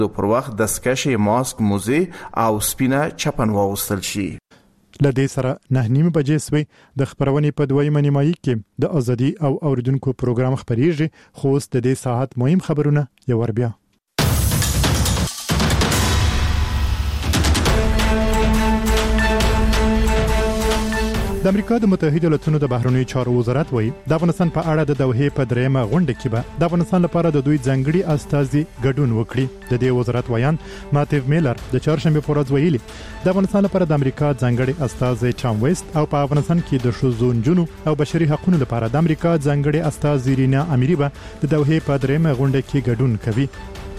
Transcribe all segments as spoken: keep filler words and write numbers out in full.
د پر وخت دستکشې، ماسک، موزې او سپینه چپن واغوستل شي. لدې سره نه نیمه بجې سوی د خبرونې په دویمه نیمایي کې د ازادي او اوریدونکو پروګرام خبريږي. خو اوس د دې ساعت مهم خبرونه یو ور بیا. د امریکا د متحده ایالاتونو د بهرنیو چارو وزارت وایي د افغانستان په اړه د دوحې په دریمه غونډه کې به د افغانستان لپاره د دوی ځانګړي استازي ګډون وکړي. د دې وزارت ویان ماتیو میلر د چهارشنبه په ورځ ویلي د افغانستان لپاره د امریکا ځانګړي استازي ټام ویست او په افغانستان کې د ښځو، نجونو او بشري حقوقو لپاره د امریکا ځانګړي استازي رینا امیری به د دوحې په دریمه غونډه کې ګډون کوي.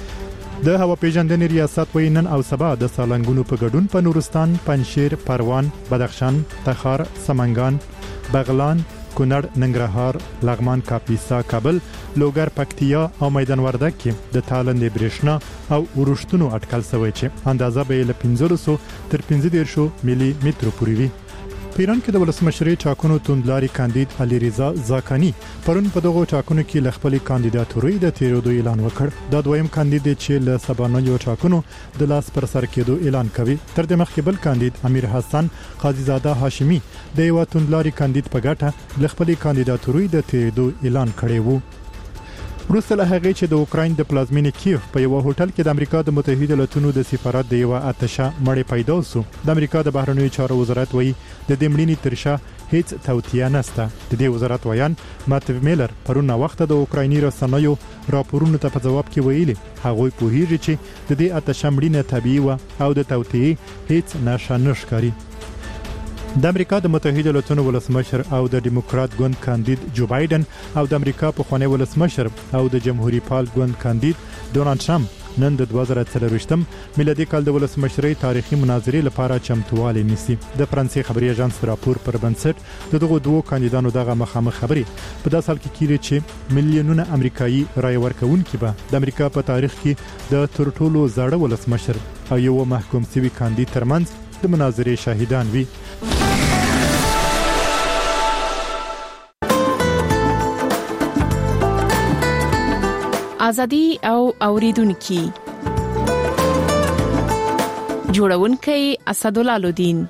د هوا پیژندنې ریاست وایي نن او سبا د سالنګونو په ګډون په نورستان، پنجشیر، پروان، بدخشان، تخار، سمنګان، بغلان، کونړ، ننګرهار، لغمان، کاپیسا، کابل، لوګر، پکتیا او میدان وردګ کې د تالندې برېښنا او ورښتونو اټکل شوی چې اندازه به له پنځه سوه تر پنځه دېرش ملي متر پورې وي. په ایران کې د ولسمشرۍ ټاکنو توندلاري کاندید علي رضا زاکانی پرون په دغه ټاکنو کې ل خپل کاندیداتوري د تیرودو اعلان وکړ. دا دویم کاندید چې له سبانیو ټاکنو د لاس پر سر کېدو اعلان کوي. تر دې مخکې بل کاندید امیر حسن قاضي زاده هاشمي د یو توندلاري کاندید په ګټه ل خپل کاندیداتوري د تیرودو اعلان کړی وو. وروسته له هغې چې د اوکراین د پلازمینې کیف په یو هوټل کې د امریکا د متحده ایالاتونو د سفارت د یو آتشه مړی پیدا شو، د امریکا د بهرنیو چارو وزارت وایي د دې مړینې تر شا هیڅ توطیه نشته. د دې وزارت ویان ماتیو میلر پرون وخت د اوکرایني رسنیو راپورونو ته په جواب کې ویلي هغوی پوهیږي چې د دې آتشه مړینه طبيعي و او د توطیه هیڅ نښه نشکاري. د امریکا د متحده ایالاتونو ولسمشر او د ډیموکرات ګوند کاندید جو بایدن او د امریکا پخوانی ولسمشر او د جمهوریت پال ګوند کاندید ډونالد ټرمپ نن د دوه زره څلرویشتم میلادي کال د ولسمشرۍ تاریخي مناظرې لپاره چمتووالی نیسي. د فرانسې خبري اژانس راپور پر بنسټ د دغه دوه کاندیدانو دغه مخامخ خبرې په داسې حال کې کیږي چې میلیونونه امریکایي رای ورکوونکي به د امریکا په تاریخ کې د تر ټولو زړه ولسمشر او یو محکوم شوی کاندید ترمنځ د مناظرې شاهدان وي. ازادي او اوریدونکو جوړونکي اسدالله لودین.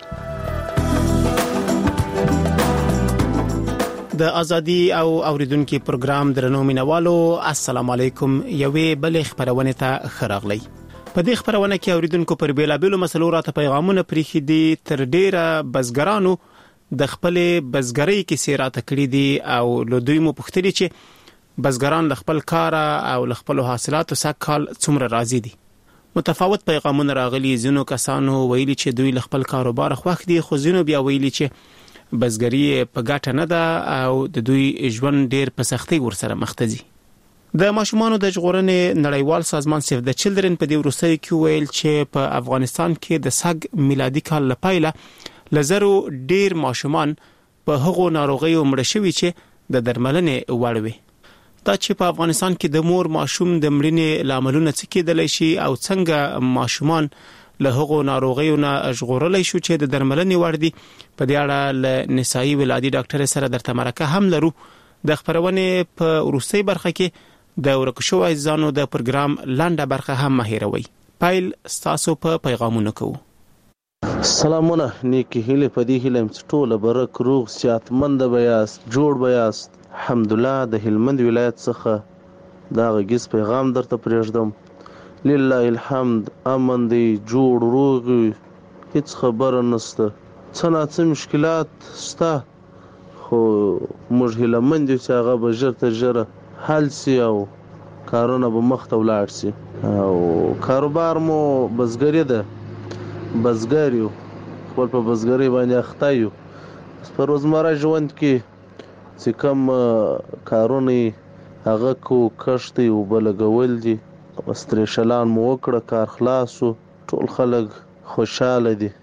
د ازادي او اوریدونکو پروګرام درنو مینوالو السلام علیکم. یوې بل خبرونه ته خراغلی. په دې خبرونه کې اوریدونکو پر بیلابیلو مسلو راته پیغامونه پریخي دي. تر ډیره بزګرانو د خپل بزګرۍ کې سیراته کړی دي او له دوی مو پوښتنه چې بزګران له خپل کار او له خپل حاصلاتو څخه کال څومره راضي دي. متفاوت پیغامونه راغلي. ځینو کسانو ویلي چې دوی له خپل کاروبار خوښ دي، خو ځینو بیا ویلي چې بزګري په ګټه نه ده او د دوی ژوند ډیر په سختۍ ورسره مخ ته ځي. د ماشومانو د ژغورنې نړیوال سازمان سیف د چلډرن په دې وروستۍ کې ویل چې په افغانستان کې د سګ میلادي کال لپاره لزرو ډیر ماشومان په هغو ناروغیو مړ شوي چې د درملنې وړ وي. دا چې په افغانستان کې د مور ماشوم د مړینې لاملونه څه کېدلی شي او څنګه ماشومان له هغو ناروغیو نه ژغورلی شو چې د درملنې وړ دي، په دې اړه له نسایي ولادي ډاکټر سره درته مرکه هم لرو. د خبرونې په وروستۍ برخه کې د ورکو شوو عزیزانو د پروګرام لنډه برخه هم مه هېروئ. پیل ستاسو په پیغامونو کوو. سلامونه، نیکی هیلې په دې هیله یم چې ټوله برک روغ صحتمند به یاست، جوړ به یاست. الحمدلله د هلمند ولایت څخه دا غږیز پیغام درته پرېږدم. لله الحمد، امن دی، جوړ روغ، هیڅ خبره نشته. څه ناڅه مشکلات شته خو موږ هیلمند یو چې هغه به ژر تر ژره حل سي او کارونه به مخته ولاړ سي. او کاروبار مو بزګري ده، بزګر یو، خپل په بزګرۍ باندې اخته یو. په روزمره ژوند کې چې کوم کارونه هغه کو کښت او بلګول دي، استریشلان مو وکړه، کار خلاصو، ټول خلک خوشاله دي.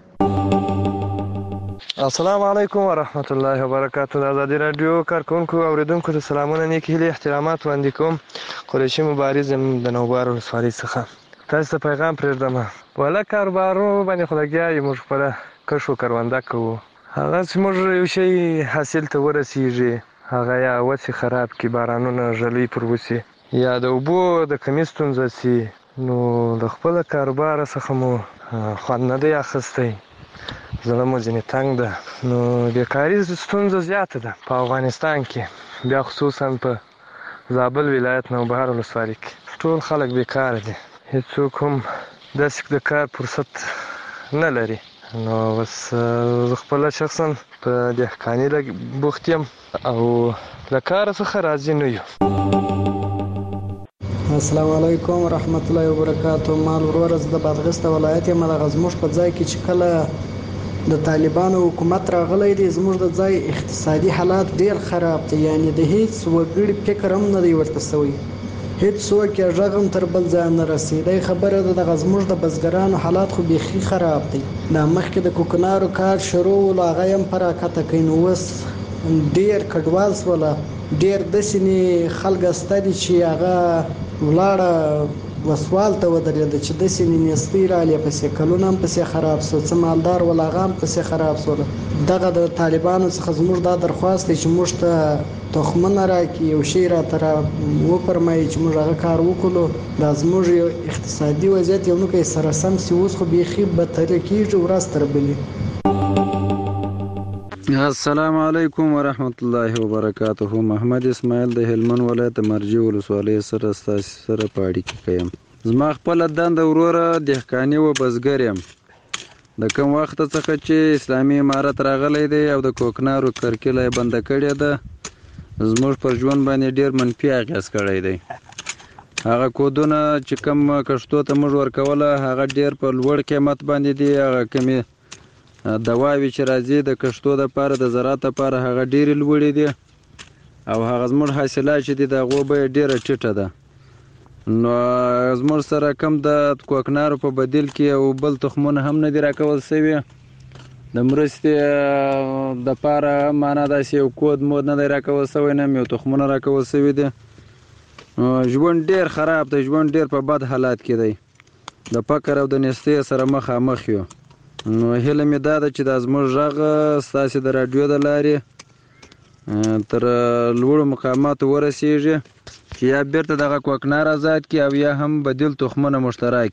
السلام علیکم ورحمت الله وبرکاته. د ازادي رادیو کارکونکو اوریدونکو ته سلامونه، نیک هیلې، احترامات وړاندې کوم. قریشي مبارز د نوبار ولسوالۍ څخه تاسو ته پیغام پرېږدم. ولا کاروبارو باندې خلګیا موږ خپله کښ و کرونده کوو. هغه چې موږ یو شی حاصل ته ورسیږي، هغه یا وڅې خراب کی، بارانونه ژلۍ پر وسي، یا د اوبو د کمې ستونزه سي، نو د خپل کاروبار څخه مو خوند نه دی اخیستی، زړه مو ځینې تنګ ده. نو بیکاري ستونزه زیاته ده په افغانستان کې، بیا خصوصا په زابل ولایت نوبهار ولسوالۍ کې ټول خلک بیکاره دي، هېڅوک هم داسې د کار فرصت نه لري. نو بس زه خپله شخصا په دهقاني بوخت یم او له کاره څخه راضي نه یو. السلام علیکم ورحمت الله وبرکاتو. مال ورور از د بادغیس د ولایت یم. دغه زموږ په ځای کې چې کله د طالبانو حکومت راغلی دی، زموږ د ځای اقتصادي حالات ډیر خراب دي، یعنی د هیڅ وګړي فکر هم نه دی ورته سوی، هیڅ څوک یې غږ هم تر بل ځای نه رسېدی. خبره ده دغه زموږ د بزګرانو حالات خو بیخي خراب دی. دا مخکې د کوکنارو کار شروع ول، هغه هم په راکته کوي، نو اوس ډیر کډوال سوله، ډیر داسې خلک سته دي چې هغه ولاړه وسوال ته ودرېده چې داسې نیستۍ رالې پسې کلونه هم پسې خراب سو، څه مالدار ول هغه هم پسې خراب سول. دغه د طالبانو څخه زموږ دا درخواست دی چې موږ ته تخمونه راکړي، یو شی راته را وفرمایي چې موږ هغه کار وکړو. دا زموږ یو اقتصادي وضعیت یو نو کې سره سم سي، اوس خو بیخي بدتر کېږي ورځ تر بلې. السلام علیکم ورحمت الله وبرکاته. محمد اسماعیل د هلمند ولایت مرجې ولسوالۍ سره ستاسو سره په اړیکه کې یم. زما خپله دنده وروره دهقاني و بزګر یم. د کوم وخت څخه چې اسلامي امارت راغلی دی او د کوکنارو کرکیله یې بنده کړې ده، زموږ پر ژوند باندې ډېر منفي اغېز کړی دی. هغه کودونه چې کوم کښتو ته موږ ورکوله هغه ډېر په لوړ قیمت باندې دي، هغه کمې دواوې چې راځي د کښتو دپاره د زراعت دپاره هغه ډېرې لوړې دي، او هغه زموږ حاصلات چې دي د هغو بیه ډېره ټیټه ده. نو زموږ سره کم د کوکنارو په بدیل کې یو بل تخمونه هم نه دي راکول سوي، د مرستې دپاره معنا داسې یو کود مود نه دی راکول سوی، نه هم یو تخمونه راکول سوي دي. ژوند ډېر خراب دی، ژوند ډېر په بد حالات کې دی، د فقر او د نیستۍ سره مخامخ یو. نو هیله مې دا ده چې دا زموږ غږ ستاسې د راډیو د لارې تر لوړو مقاماتو ورسیږي چې یا بیرته دغه کوکنار آزاد کړي او یا هم بدیل تخمونه مشترک.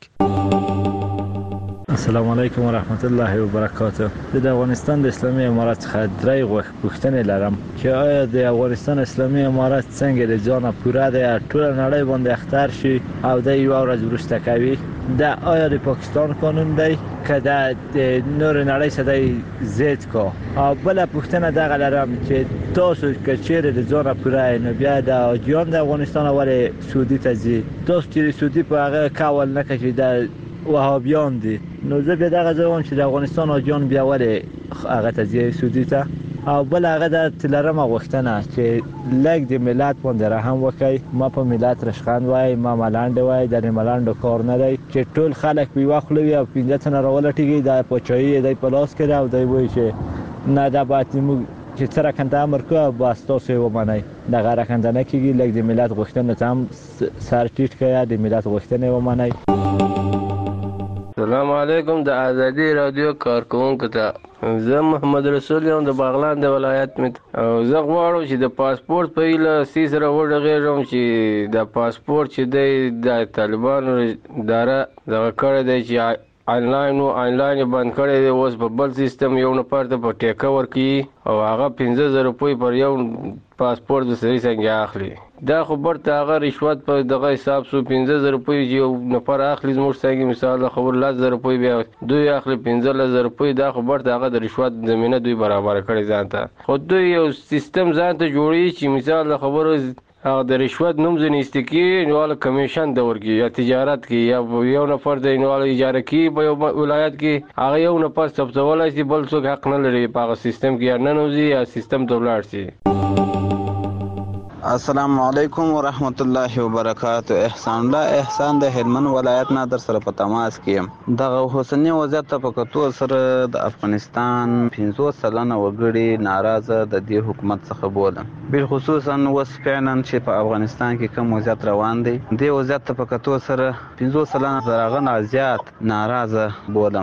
السلام علیکم ورحمت الله وبرکاته. د افغانستان د اسلامي امارت څخه درې پوښتنې لرم چې آیا د افغانستان اسلامي امارت څنګه د ځانه پوره دی ټوله نړۍ باندې اختر شي او د یو ورځ وروسته کوي؟ دا آیا د پاکستان قانون دی که د نور نړۍ سره ضد کو؟ او بله پوښتنه دغه لرم چې تاسو که چیرې د ځانه پوره یې نو بیا د حاجیان د افغانستان ولې سعودي ته ځي؟ تاسو چې سعودي په هغه کول نه کوي د وهابیان دي، نو زه بیا دغه ځای وایم چې د افغانستان حاجیان بیا ولې هغه ته ځي سعودي ته؟ او بل هغه د تلرمه غوښتنه چې لږ د ملت باندې رحم وکړي، ما په ملت رشخند وای، ما ملنډ وای، د ملنډو کار نه دی چې ټول خلک په یوه خوله وي او پنځه تنه راولټېږي، د پاچاهي دی په لاس کې ده او دی وایي چې نه دا باید موږ چې څه رکنده امر کوه بس تاسو یې ومنئ. دغه رکنده نه کېږي، لږ د ملت غوښتنو ته هم سر ټیټ کړه، د ملت غوښتنې ومنئ. السلام علیکم د ازادي رادیو کارکونکو ته، زه محمد رسول یم د باغلان د ولایت مې، او زه غواړم چې د پاسپورت په هیله سی سره وغږېږم چې د پاسپورت چې دی د طالبانو اداره دغه کړی دی چې آنلاین و آنلاین یې بند کړی دی، اوس په بل سیستم یو نفر ته په ټیکه ورکوي او هغه پنځه زره روپۍ پر یو پاسپورت د سړي څنګه اخلي. دا خو برته هغه رشوت په دغه حساب سو پنځه زره روپۍ چې یو نفر اخلي، زموږ څنګه مثال د خبر لس زره روپۍ بیا دوی اخلي پنځه لس زره روپۍ، دا خو برته هغه د رشوت زمینه دوی برابر کړي ځان ته. خو دوی یو سیستم ځان ته جوړوي چې مثال د خبرو هغه د رشوت نوم ځینې استکي نواله کمیشن د ورکي یا تجارت کې یا یو نفر د نواله اجاره کې په یو ولایت کې هغه یو نفر ثبتولای شي، بل څوک حق نه لري په هغه سیستم کې یا ننوځي یا سیستم ته ولاړ شي. السلام علیکم ورحمت الله وبرکاته. احسان الله احسان د هلمند ولایت نه در سره په تماس کې یم. دغه اوسنی وضعیت ته په کتو سره د افغانستان پنځوس سلنه وګړي ناراضه د دې حکومت څخه بولم، بالخصوصا اوس فعلا چې په افغانستان کې کوم وضعیت روان دی، دې وضعیت ته په کتو سره پنځوس سلنه تر هغه نه زیات ناراضه بولم.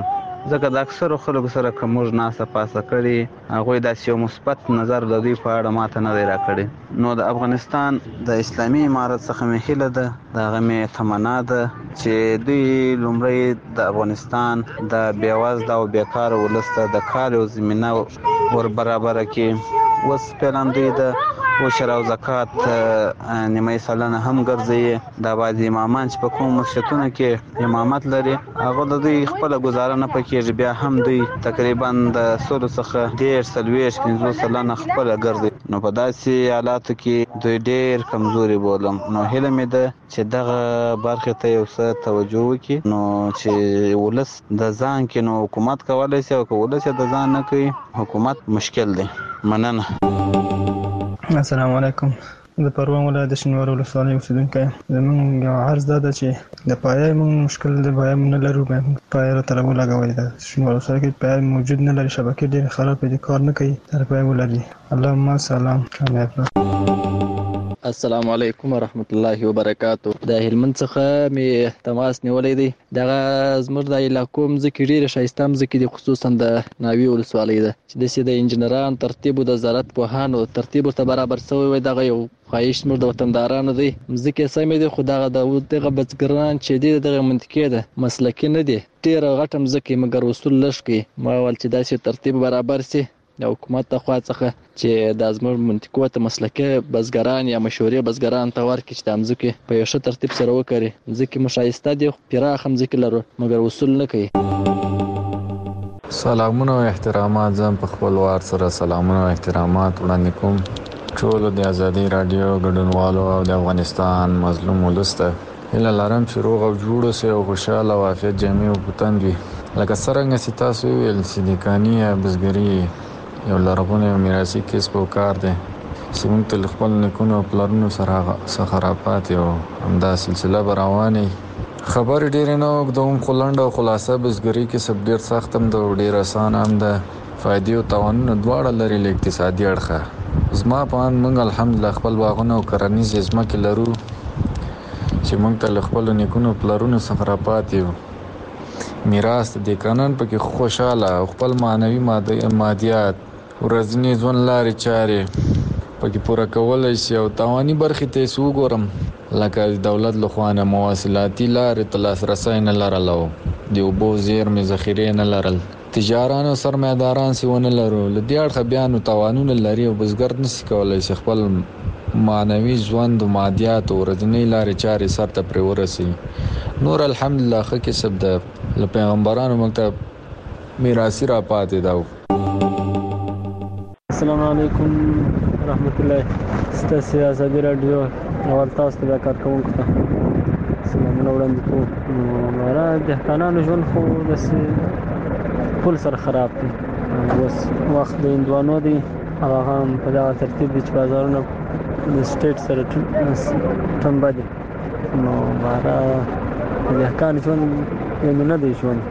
ځکه د اکثرو خلکو سره که موږ ناسته پاسته کړي هغوی داسې یو مثبت نظر د دوی په اړه ماته نه دی راکړی. نو د افغانستان د اسلامي امارت څخه مې هیله ده، د هغه مې تمنا ده چې دوی لومړی د افغانستان د بېوزله او بیکاره ولس ته د کار یو زمینه ور برابره کړي. اوس فعلا دوی د عشر او زکات نیمه سلنه هم ګرځي. دا بعضې امامان چې په کوم مسجدونو کې امامت لري هغه د دوی خپله ګزاره نه پکېږي، بیا هم دوی تقریبا د سلو څخه ډېر څلوېښت پنځوس سلنه خپله ګرځي. نو په داسې حالاتو کې دوی ډېر کمزوري بولم. نو هیله مې ده چې دغه برخې ته یو څه توجه وکړي، نو چې ولس د ځان کې نو حکومت کولی شي، او که ولس یې د ځان نه کوي حکومت مشکل دی. مننه. السلام علیکم. د پروان ولایت د شینوارو ولسوالۍ اوسیدونکی یم. زموږ یو عرض دا ده چې د پایې موږ مشکل د پایې موږ نه لرو، باید پایې راته راولګوئ. د شینوارو ولسوالۍ کې پایې موجود نه لري، شبکې ډېرې خرابې دي، کار نه کوي، تر پایې ولري. اللهم سلام. کامیاب. السلام علیکم ورحمت الله وبرکاتو. د هلمند څخه مې تماس نیولې دی. دغه زموږ د علاقو مځکې ډېرې ښایسته مځکې دي، خصوصا د ناوې ولسوالۍ ده چې داسې د انجینران ترتیب او د زراعت پوهانو ترتیب ورته برابر شوی وي. دغه یو خواهش زموږ د وطندارانو دی. مځکې سمې دي، خو دغه د دغه بزګران چې دي دغه منطقې ده مسلکي نه دي، ډېره غټه مځکې مګر اصول لږ کوي. ما ویل چې داسې ترتیب برابر شي د حکومت د خوا څخه چې د زموږ منطقو ته مسلکي بزګران یا مشورې بزګران ته ورکړي چې د مځکې په یو ښه ترتیب سره وکړي. مځکې مو ښایسته دي، پراخه مځکې لرو مګر اصول نه کوي. سلامونه او احترامات. زه په خپل وار سره سلامونه او احترامات وړاندې کوم ټولو د ازادي راډیو ګډونوالو او د افغانستان مظلوم ولس ته. هیله لرم چې روغ او جوړ اوسئ او خوشحاله او عافیت جامع او پتند وي. لکه څرنګه چې تاسو وویل چې د کاني یا بزګري یو لرغونی او میراثي کسب او کار دی چې موږ ته له خپلو نیکونو او پلرونو سره څخه راپاتې او همدا سلسله به روانې. خبرې ډېرې نه اوږدوم، خو لنډه او خلاصه بزګري کسب ډېر سخت هم ده او ډېر اسانه هم ده. فایدې او تاوانونه دواړه لري له اقتصادي اړخه. زما په اند موږ الحمدلله خپل باغونه او کرنیزې ځمکې لرو چې موږ ته له خپلو نیکونو او پلرونو څخه راپاتې وو. میراث د دې قانون پکې خوشاله او خپل معنوي مادیات ورځنی ژوند لارې چارې پکې پوره کولی شي. او تاواني برخې ته یې وګورم لکه د دولت له خوا نه مواصلاتي لارې ته لاسرسی نه لرل او د اوبو زیرمې ذخیرې نه لرل. تجاران او سرمایه‌داران چې ونه لرو له دې اړخه بیا نو تاوانونه لري او بزګر نشي کولی چې خپل معنوي ژوند او مادیات او ورځنی لارې چارې سر ته پرې ورسوي. نور الحمدلله ښه کسب ده، له پیغمبرانو موږ ته میراثي راپاتې ده. السلام علیکم ورحمت الله. ستاسو ازادي راډیو اول تاسو ته کارکونکو ته سلامونه وړاندې کوم. نو مارا دهقانانو ژوند خو داسې پول سره خراب دی. اوس وخت د هندوانو دی، هغه هم په دغه ترتیب دي چې بازارونه د سټیټ سره ټنبه دي. نو مارا دهقان ژوند یې نه دی ژوند.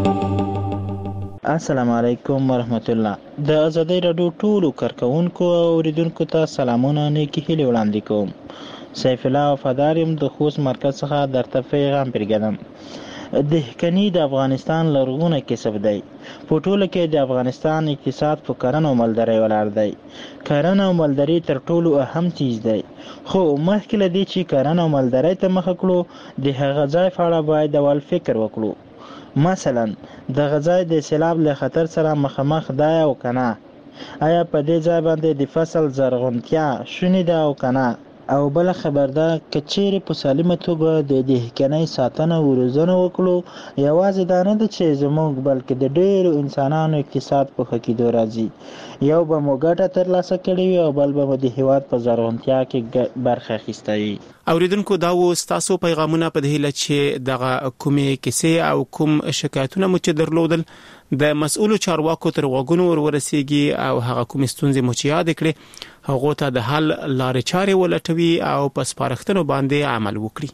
السلام علیکم ورحمت الله. د ازادي راډیو ټولو کارکونکو او اوریدونکو ته سلامونه نیکی هیلې وړاندې کوم. سیف الله وفادار یم د خوست مرکز څخه درته پیغام پیغام. دهقاني د افغانستان لرغونی کسب دی. په ټوله کې د افغانستان اقتصاد په کرنه او مالدارۍ ولاړ دی. کرنه او مالداري تر ټولو اهم چیز دی، خو مخکې له دې چې کرنه او مالدارۍ ته مخه کړو د هغه ځای په اړه باید اول فکر وکړو. مثلا د غځای د سیلاب له خطر سره مخامخ دی او کنه، آیا په دې ځای باندې د فصل زرغونتیا شونې ده او کنه. او بل خبر ده که چیرې په سالمه توګه د دهقانۍ ساتنه او روزنه وکړو، یوازې دا نه ده چې زموږ بلکې د ډېرو انسانانو اقتصاد په ښه کېدو راځي. یو به مو ګټه ترلاسه کړې وي او بل به مو د هېواد په زرغونتیا کې برخه اخیسته وي. اوریدونکو دا و ستاسو پیغامونه په دې هیله چې دغه کومې کیسې او کوم شکایتونه مو چې درلودل د مسؤلو چارواکو تر غوږونو ورورسیږي او هغه کوم ستونزې مو چې یاد کړي هغه ته د حل لارې چارې ولټوي او په سپارښتنو باندې عمل وکړي.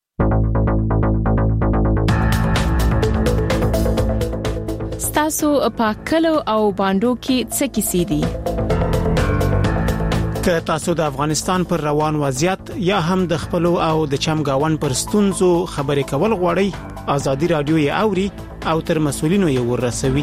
ستاسو په کلو او باندو کې څه کیسې دي؟ که تاسو د افغانستان پر روان وضعیت یا هم د خپلو او د چمګاون پر ستونزو خبرې کول غواړئ، ازادي راډیو یې اوري او تر مسولینو یې ورسوي.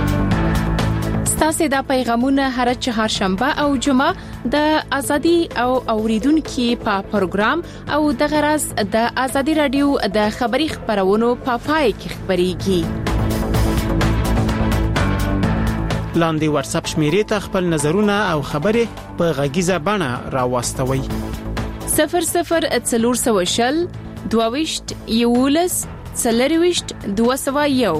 ستاسو د پیغامونه هر چهارشنبه او جمعه د ازادي او اوریدونکو په پروګرام او د غرض د ازادي رادیو د خبري خبرونو په پای کې خبريږي. لاندې واتس اپ شمیرې ته خپل نظرونه او خبرې په غږیزه بڼه راوستوي. صفر صفر څلور سوه شل دوهويشت یولس څلرويشت دوه سوه یو.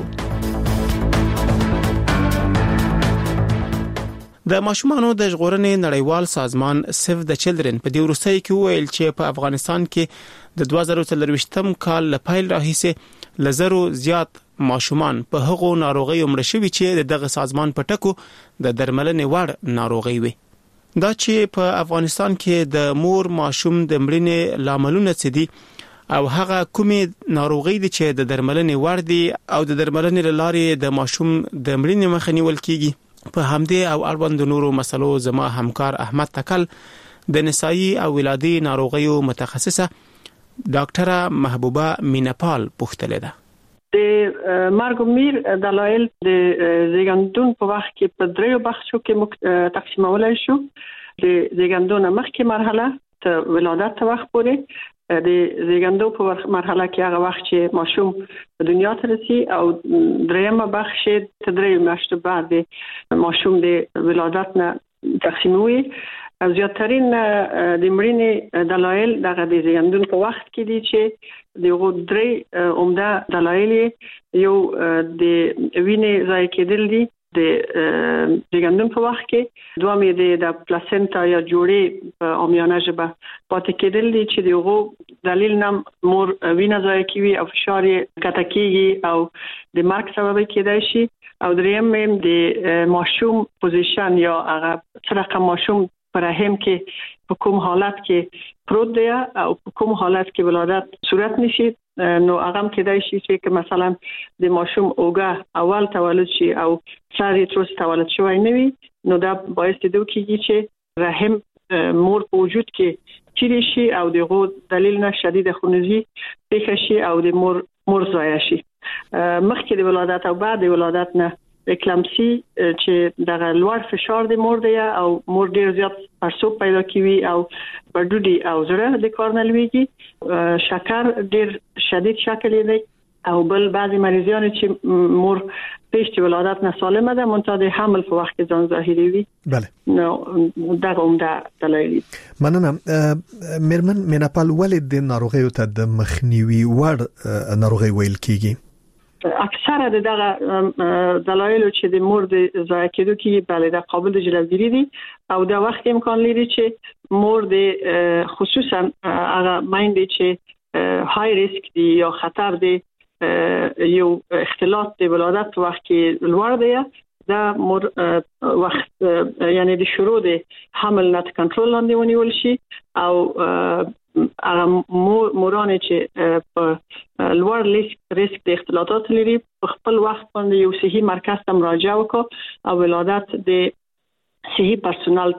د ماشومانو د ژغورنې نړیوال سازمان سیف د چلډرن په دې وروستۍ کې ویل چې په افغانستان کې د دوه زره څلرويشتم کال له پیل راهیسې لزرو زیات ماشومان په هغو ناروغیو مړ شوي چې دغه سازمان په ټکو د درملنې وړ ناروغي وي. دا چې په افغانستان کې د مور ماشوم د مړینې لاملونه څه دي او هغه کومې ناروغي دي چې د درملنې وړ دي او د درملنې لارې د ماشوم د مړینې مخه نیول کیږي، په همدې او اړوند نورو مسلو زما همکار احمد تکل د نسایي او ولادي ناروغیو متخصصه ډاکټره محبوبه مینپال پوښتنه ده. د مرګ او میر دلایل د زیږندون په وخت کې په دریو بخشو کې تقسیمولای شو. د زیږندون مخکې مرحله ته ولادت وخت پورې، د زیږندو په مرحله کې هغه وخت چې ماشوم په دنیا ته رسي، او دریمه بخش ته دریو میاشتې بعد د ماشوم د ولادت نه تقسیموي. زیاترین د مړینې دلایل دغه د زیږندون په وخت کې دي چې دغه درې عمده دلایل یو د وینې ضایع کېدل دي د زیږندون په وخت کې، دوم یې د پلاسنتا یا جوړې په عامیانه ژبه پاتې کېدل دي چې دغه دلیل نم مور وینه ضایع کوي او فشار یې کته کېږي او د مرګ سبب کېدای شي. او دریم د ماشوم پوزیشن یا هغه څرخه ماشوم پر رحم کې په کوم حالت کې پروت دی او په کوم حالت کې ولادت صورت نشي، نو هغه کېدای شي چې مثلا د ماشوم اوګه اول تولد شي او ساري تروس تولد شوی نه وي، نو دا باعث دی چې رحم مور په وجود کې چیرې شي او دغه دلیل نه شدید خونریزي پیښ شي او د مور مور ضایع شي. مخکې د ولادت او بعد د ولادت نه اکلامسی چې دغه لوړ فشار د مور دی او مور ډیر زیات پړسوب پیدا کوي او بډوډي او زړه د کار نه لويږي، شکر ډیر شدید شکل دی او بل بعضی مریضان چې مور پیش د ولادت نه سالمه ده منتها د حمل په وخت کې ځان ظاهري وي. بله نو دغه عمده دلایل. مننه. میرمن مینپال ولې د ناروغیو ته د مخنیوي وړ ناروغي ویل کیږي؟ اکثره دغه دلایل چې د مور د ضایع کېدو کې بل د قابل د جلوگیری دي او د وخت امکان لري چې مور د خصوصا هغه مایند چې های ریسک دي یا خطر دي یو اختلاط د ولادت وخت کې لوړ دی، دا مور وخت یعنی د شروع د حمل نه کنټرول لاندې ونیول شي او هغه مورانه چې په لوړ ریسک د اختلاطات لري په خپل وخت باندې یو صحي مرکز ته مراجعه وکړي او ولادت د صحي پرسونل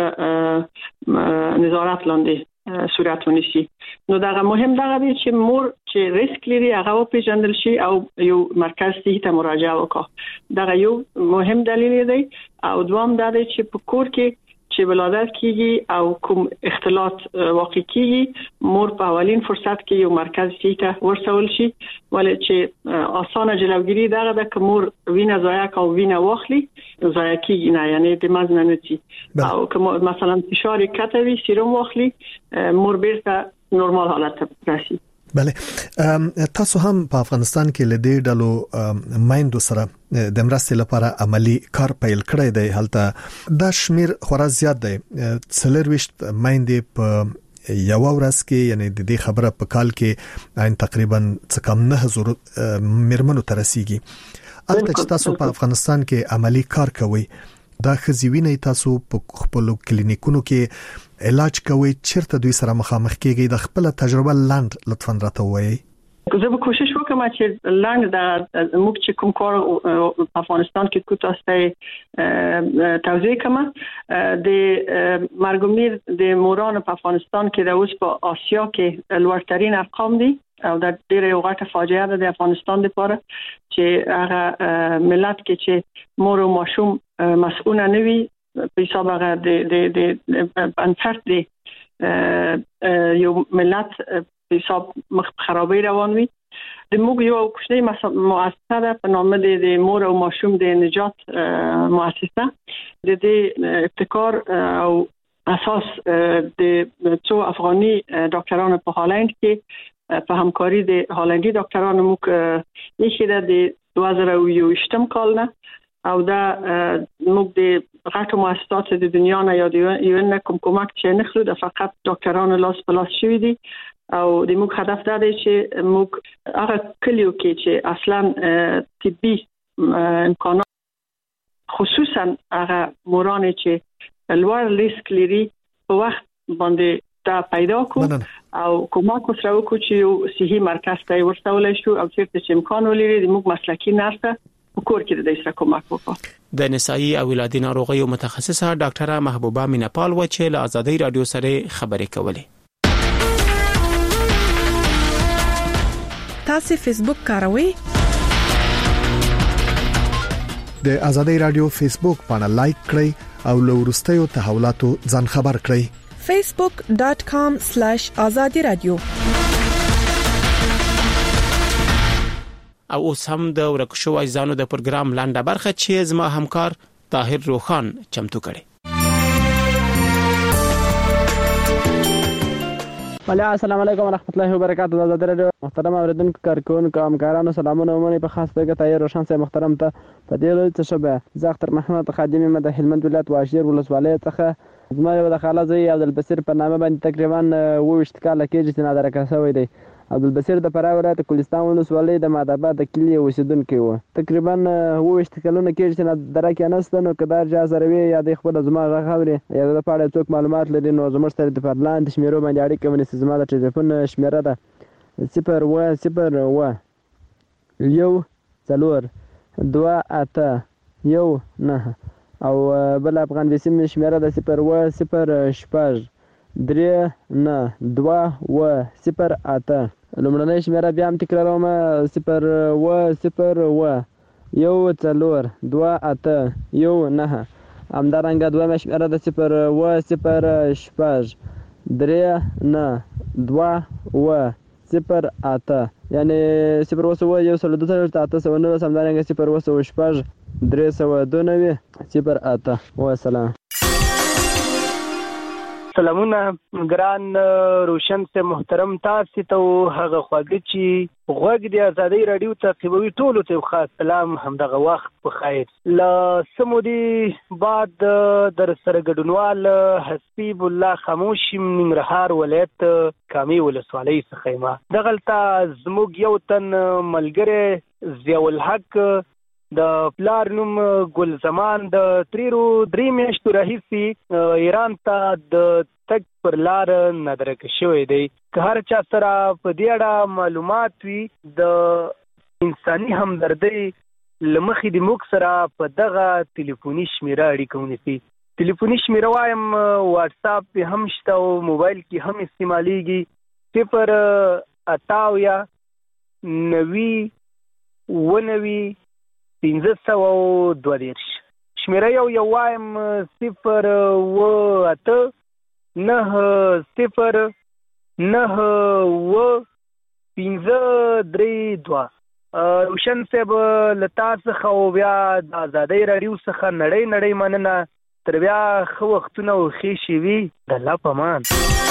ته نظارت لاندې صورت ونیسي. نو دا مهم دا دی چې مور چې ریسک لري هغه پیژندل شي او یو مرکز صحي ته مراجعه وکړي. دا یو مهم دلیل دی. او دوام دا دی چې په کور کې چې ولادت کیږي او کوم اختلاط واقع کیږي مور په اولین فرصت کې یو مرکز صحي ته ورسول شي، ولې چې اسانه جلوگیری دغه د کومور وینه ضایع او وینه واخلي ضایع کیږي نه، یعنی د مزن نه چی او کوم مثلا فشار کته وی سیروم واخلي مور بیرته نورمال حالت ته راشي. بله. تاسو هم په افغانستان کې لدې ډلو مایندو سره د مرستې لپاره عملی کار پیل کړی دی. هلته دا شمیر خورا زیات دی، څلرويشت مایندې په یو ورځ کې، یعنی د دې خبره په کال کې عین تقریبا څه کم نه زره مرمنو ترسيږي. البته چې تاسو په افغانستان کې عملی کار کوي، دا خزیوینه تاسو په خپل کلینیکونو کې علاج کوي، چیرته دوی سره مخامخ کیږي؟ د خپل تجربه لاند لطفاً راته وایي. زه به کوشش وکم چې لاند د موږ چې کوم کار په افغانستان کې کوو تاسو توضیح کوم. د مرګ میر د مورانو په افغانستان کې د اوس په آسیا کې لوړترین ارقام دي او د ډېرې غټه فاجعه ده د افغانستان لپاره چې هغه ملت کې چې مور او ماشوم مسؤل نه وي په حساب هغه د د د انفرد دی یو ملت په حساب مخ خرابې روان وي د موږ یو کوچنی مؤسسه ده په نام د مور او ماشوم د نجات مؤسسه د دې ابتکار او اساس د څو افغاني ډاکټرانو په هالند کې په همکاري د هالندي ډاکټرانو موږ یې د دوه زره او یوویشتم کال نه او دا موږ د غټو مؤسساتو د دنیا نه یا د یو ان کوم کومک چې نه خلو د فقط ډاکټرانو لاس په لاس شوی دي او د موږ هدف دا دی چې موږ هغه کلیو کې چې اصلا طبي امکانات خصوصا هغه موران چې لوړ ریسک لري په وخت باندې دا پیدا کو او کومک سره وکړو چې صحي مرکز ته ورسولای شو او چې امکان ولري د موږ مسلکي نرسه په کور کې د سره کومک وکړو د نسایي او ولادي ناروغیو متخصصه ډاکټره محبوبه مینپال و چې له آزادۍ رادیو سره خبرې کولې. تاسو فیسبوک کاروئ؟ د آزادۍ رادیو فیسبوک باندې لایک کړئ او له ورستیو تحولاتو ځان خبر کړئ. facebook dot com slash azadi radio. او اوس هم د ورکشو اجزانو د پروګرام لاندې برخه چې زما همکار طاهر روخان چمتو کړي. وعلیکم السلام علیکم ورحمت الله وبرکاته. د آزادۍ رادیو محترم اوریدونکو کارکونکو همکارانو سلامونه ومني. په خاص توګه طاهر روخان صاحب محترم ته په دې ورځ څه شوه زه اختر محمد خادم یم د هلمند ولایت واشیر ولسوالۍ څخه. زما یو د خاله زوی عبدالبصیر په نامه باندې تقریبا اوویشت کاله کېږي چې نادره شوی دی. عبدالبصیر د فراه ولایت کوهستان ولسوالۍ د مادآباد د کلي اوسیدونکی و. تقریبا اوویشت کلونه کېږي چې نادره کې نسته. نو که دا جا سره وي یا د خپل زما غږ اوري یا د په اړه څوک معلومات لري نو زموږ سره د لاندې شمیرو باندې اړیکه ونیسي. زما د ټلیفون شمیره ده صفر اوه صفر اوه یو څلور دوه اته یو نهه او بل افغان ویسیم شمیره ده صفر اوه صفر شپږ درې نه دوه اوه صفر اته. لومړنۍ شمیره بیا هم تکراروم صفر اوه صفر اوه یو څلور دوه اته یو نهه. همدارنګه دویمه شمیره ده صفر اوه صفر شپږ درې نه دوه اوه صفر اته یعنی صفر اوه سوه یو سل دوه سل اته سوه نولس. همدارنګه صفر اوه سوه شپږ درې سوه دوه نوي صفر اته. والسلام. سلامونه ګران روشن سے محترم تاسو ته هغه خواږه چې غوږ د آزادۍ رادیو تعقیبوي ټولو ته خاص سلام همدغه وخت په خیر. ل سمودي بعد در سره ګډونوال حسیب الله خاموش ننګرهار ولایت کامي ولسوالۍ څخه ما دغلطه زموږ یو تن ملګری ضیاء الحق د پلار نوم ګل زمان د تریرو درې میاشتو راهیسې ایران ته د تګ پر لار نادره شوی دی. که هر چا سره په دې اړه معلومات وي د انساني همدردۍ له مخې د موږ سره په دغه ټلیفوني شمیره اړیکه ونیسي. ټلیفوني شمیره وایم واټساپ پې هم شته او موبایل کې هم استعمالیږي. صفر اته اویا نوي اوه نوي پنځه سوه او دوه دېرش. شمیره یو یو وایم صفر اوه اته نهه صفر نهه اوه پنځه درې دوه. روشن صاحب له تا څخه او بیا د آزادۍ راډیو څخه نړۍ نړۍ مننه. تر بیا ښه وختونه او ښې شوي د الله په امان.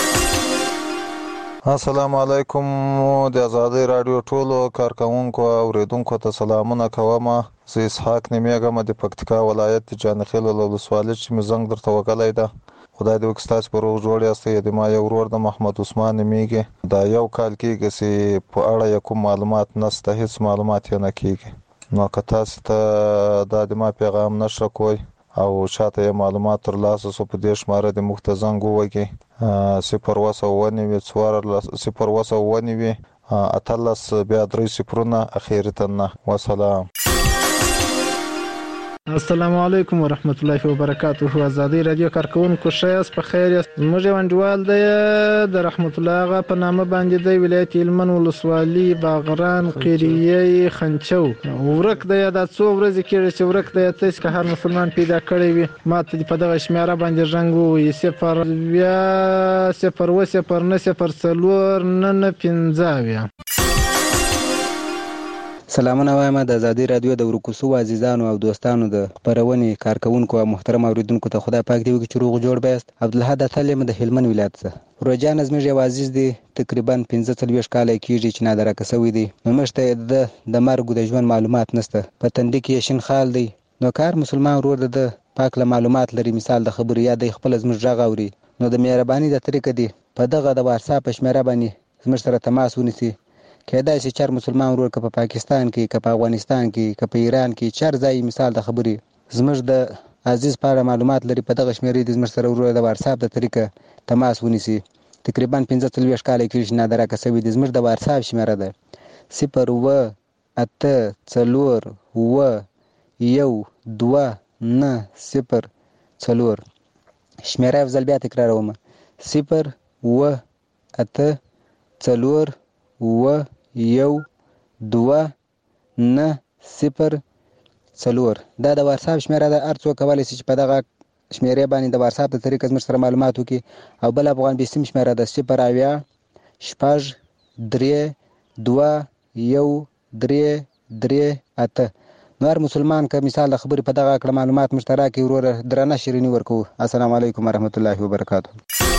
السلام علیکم. د آزادۍ راډیو ټولو کارکونکو او اوریدونکو ته سلامونه کوم. زه اسحاق نومیږم د پکتیکا ولایت د جانخیل ولسوالۍ چې مې زنګ درته وکړی ده. خدای دې وکړي ستاسو په روغ جوړ یاستئ. د ما یو ورور د محمد عثمان نومیږي. دا یو کال کېږي چې په اړه یې کوم معلومات نشته، هېڅ معلومات یې نه کېږي. نو که تاسو ته دا د ما پیغام نشره کوئ او چاته یې معلومات ترلاسه سو په دې شماره د موږ ته زنګ ووهئ صفر اوه سوه اوه نوي څوارلس صفر اوه سوه اوه نوي اتلس بیا درې صفرونه اخري ته نه. وسلام. السلام علیکم ورحمت الله وبرکاته. ازادي رادیو کارکونکو شایس په خیر یاست. موږ وانډوال د د رحمت الله غا په نامه باندې د ولایت هلمند ولسوالي باغران قریه خنچو ورک د یاد څو ورځې کې چې ورک د تاسو که هر مسلمان پیدا کړی وي ماته په دغه شمیره باندې رنګ وي صفر بیا صفر و صفر نه صفر څلور نه نه پنځه. سلامونه وایم د ازادي رادیو د ورکوسو عزیزانو او دوستانو د خبرونې کارکونکو او محترم اوریدونکو ته خدای پاک دی چې روغ جوړ بیاست. عبدالحد اتل د هلمند ولایت څخه روجان زموږ یو عزیز دی تقریبا پنځه څلوېښت کاله کېږي چې نادرکه شوی دی. نو موږ ته د د مرګ د ژوند معلومات نشته. په تندي کې شین خال دی. نو کار مسلمان ورور د پاک له معلومات لري. مثال د خبرو یا د خپل زموږ غږ اوري نو د مهرباني د طریقې دی په دغه د واتساپ شمیره باندې زموږ سره تماس ونیسي. کېدای شي چر مسلمان ورور که په پاکستان کې که په افغانستان کې که په ایران کې چر ځای مثال د خبرې زموږ د عزیز په معلومات لري په دغه شمیرې د زموږ سره ورور د واتساپ د طریقه تماس ونیسي. تقریبا پنځه څلوېښت کاله کېږي نادرکه شوی دی. زموږ د واتساپ شمیره ده صفر اوه اته څلور اوه یو دوه نه صفر څلور. شمیره یو ځل بیا تکراروم صفر اوه اته څلور اوه یو دوه نه صفر څلور. دا د واتساپ شمیره ده. هر څوک کولی شي چې په دغه شمیرې باندې د واتساپ د طریقې زموږ سره معلومات وکړي. او بل افغان بیسیم شمیره ده صفر اویا شپږ درې دوه یو درې درې اته. نو هر مسلمان که مثال د خبرې په دغه کړه معلومات موږ ته راکړي وروره درنه شیریني ورکوو. السلام علیکم ورحمت الله وبرکاته.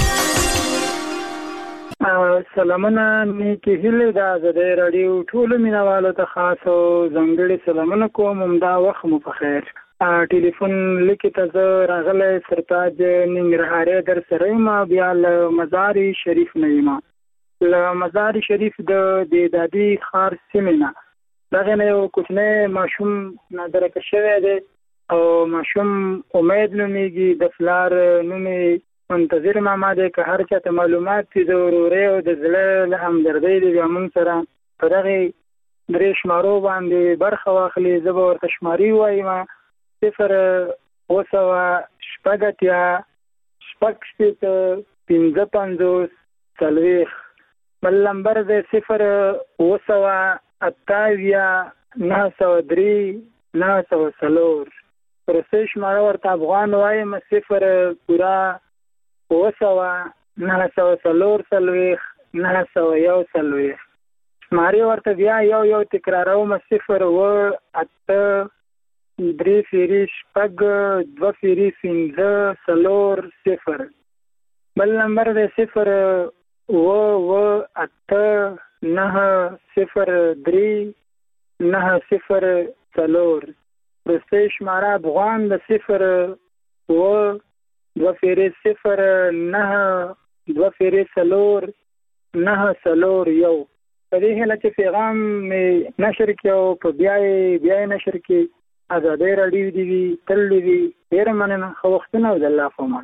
سلامونه نیکې هیلې د ازادۍ راډیو ټولو مینوالو ته خاص او ځانګړي سلامونه کوم. همدا وخت مو په خیر. ټلیفون لیکې ته زه راغلی سرتاج ننګرهاري در سره یم. بیا له مزار شریف نه یم. له مزار شریف د دادي ښار سیمې نه دغې نه یو کوچنی ماشوم نادرکه شوی دی او ماشوم امید نومیږي. د پلار نوم منتظر ماما دی. که هر چاته معلومات دي د ورورۍ او د زړه له همدردۍ دی بیا موږ سره په دغې درې شمارو باندې برخه واخلي. زه به ورته شماري ووایم صفر اوه سوه شپږ اتیا شپږ شپېته پنځه پنځوس څلوېښت. بل نمبر دی صفر اوه سوه اته اویا نهه سوه درې نهه سوه څلور. وروستۍ شماره ورته افغان وایم صفر پوره اوه سوه نهه سوه څلور څلوېښت نهه سوه یو څلوېښت. شمارې ورته بیا یو یو تکراروم صفر اوه اته درې فیري شپږ دوه فیري پنځه څلور صفر. بل نمبر دی صفر اوه اوه اته نهه صفر درې نهه صفر څلور. وروستۍ شماره افغان د صفر اوه دوه فیرې صفر نهه دوه فیرې څلور نهه څلور یو. په دې هیله چې پیغام مې نشر کړي او په بیا یې بیا یې نشر کړي. ازادۍ راډیو دې وي تل دې وي. ډېره مننه. ښه وختونه او د الله په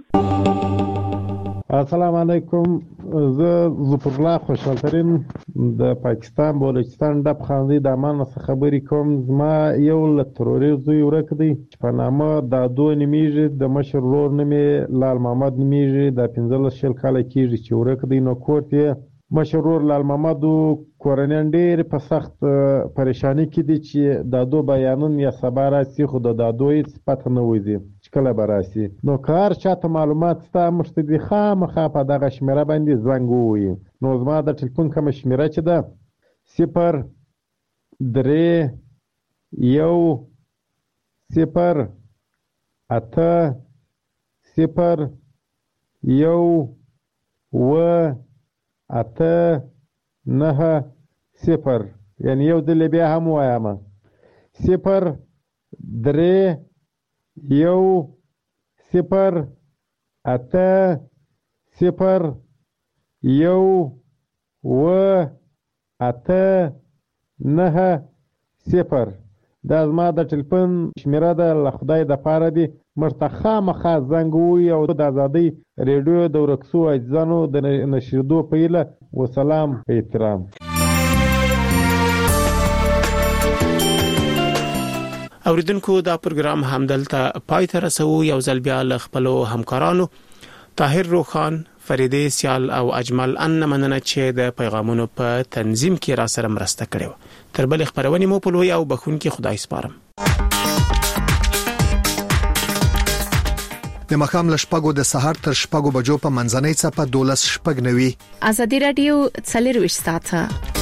امان. السلام علیکم. زه ظفر الله خوشحالترین د پاکستان بلوچستان ډب خاندي د امان څخه خبرې کوم. زما یو له تروري زوی ورک دی چې په نامه دادو نومیږي. د مشر ورور نوم یې لال محمد نومیږي. دا پنځلس شل کاله کېږي چې ورک دی. نو کور یې مشر ورور لال محمد کورنیان ډېر په سخت پریشانی کې دي چې دادو بیانون یا سبا راسي خو د دادو هېڅ پته نه وځي چې کله به راسي. نو که هر چاته معلومات شته موږ ته دې خامخا په دغه شمېره باندې زنګ ووایي. نو زما د ټلیفون کومه شمېره چې ده صفر درې یو صفر اته صفر یو اوه اته نهه صفر. یعنی یو ځل بیا هم وایم صفر درې یو صفر اته صفر یو اوه اته نهه صفر. دا زما د ټلیفون شمېره ده. له خدای دپاره دې موږ ته خامخا زنګ ووایي او د ازادۍ ریډیو د ورک شوو عزیزانو د نشریدو په هیله. وسلام په احترام. اوریدونکو دا پروګرام همدلته پای ته رسو. یو ځل بیا ل خپل همکارانو طاهر روخان، فریده سیال او اجمل ان مننه چې د پیغامونو په تنظیم کې را سره مرسته کړې. تر بل خبرونه مو په لوی او بخون کې خدای سپارم. د مخام لشپګو د سحر تر شپګو بجو په منځنۍ څپه دولس شپګ نوي. ازادي رادیو څلور وشت ساعته